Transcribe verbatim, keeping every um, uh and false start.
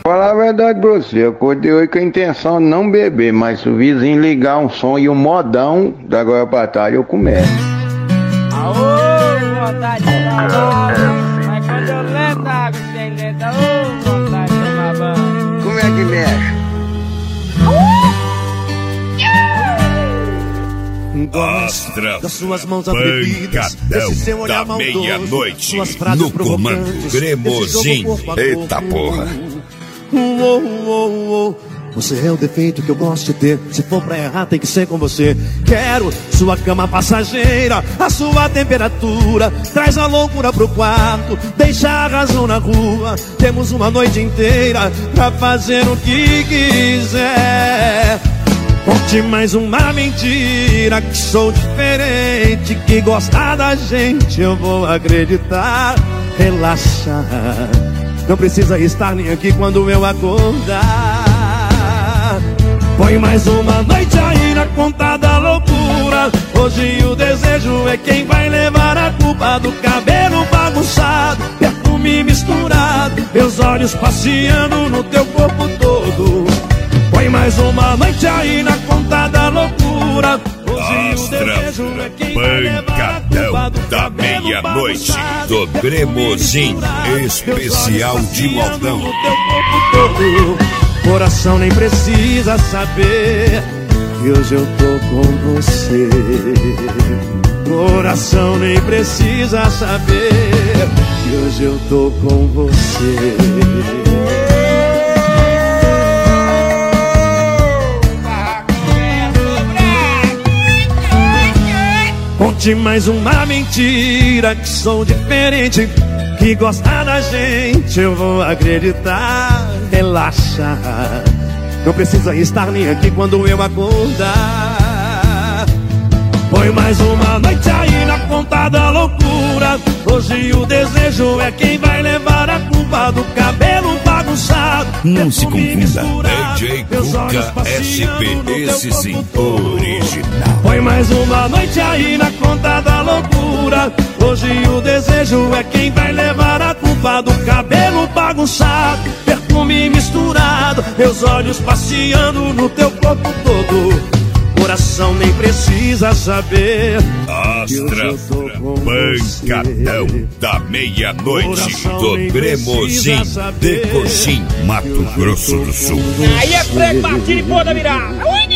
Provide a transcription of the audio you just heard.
Falar a verdade pra você, eu acordei hoje com a intenção de não beber, mas se o vizinho ligar um som e um modão, da agora pra tarde eu começo. Aô, vontade de falar, mas quando eu lembro da água que tem dentro, ô, vontade de tomar banho. Como é que mexe? Astra, das suas mãos atrevidas, esse seu olhar da maldoso, meia-noite, suas frases no comando provocantes, Cremosinho. esse jogo corpo a Eita corpo. porra. Uou, uou, uou. Você é o defeito que eu gosto de ter. Se for pra errar, tem que ser com você. Quero sua cama passageira, a sua temperatura. Traz a loucura pro quarto, deixa a razão na rua. Temos uma noite inteira pra fazer o que quiser. Conte mais uma mentira, que sou diferente, que gostar da gente eu vou acreditar. Relaxa, não precisa estar nem aqui quando eu acordar. Põe mais uma noite aí na conta da loucura. Hoje o desejo é quem vai levar a culpa do cabelo bagunçado, perfume misturado, meus olhos passeando no teu corpo todo. Põe mais uma noite aí na conta da loucura. Hoje o desejo é quem vai levar a culpa do da cabelo meia-noite bagunçado, do Cremosinho, especial de modão. no teu corpo todo. Coração nem precisa saber que hoje eu tô com você. Coração nem precisa saber que hoje eu tô com você. Conte mais uma mentira, que sou diferente, que gosta da gente eu vou acreditar. Relaxa, não precisa estar nem aqui quando eu acordar. Põe mais uma noite aí na conta da loucura. Hoje o desejo é quem vai levar a culpa do cabelo bagunçado. Não se confunda, misturado, D J meus olhos Cuca S P, passeando no teu esse sim, corpo todo. original. Põe mais uma noite aí na conta da loucura. Hoje o desejo é quem vai levar a culpa do cabelo bagunçado, perfume misturado, meus olhos passeando no teu corpo todo. Coração nem precisa saber. Astra, pancadão da meia-noite do Cremosinho, de Coxim, Mato Grosso do Sul. Aí é prego, batido e pô da virada. Ui!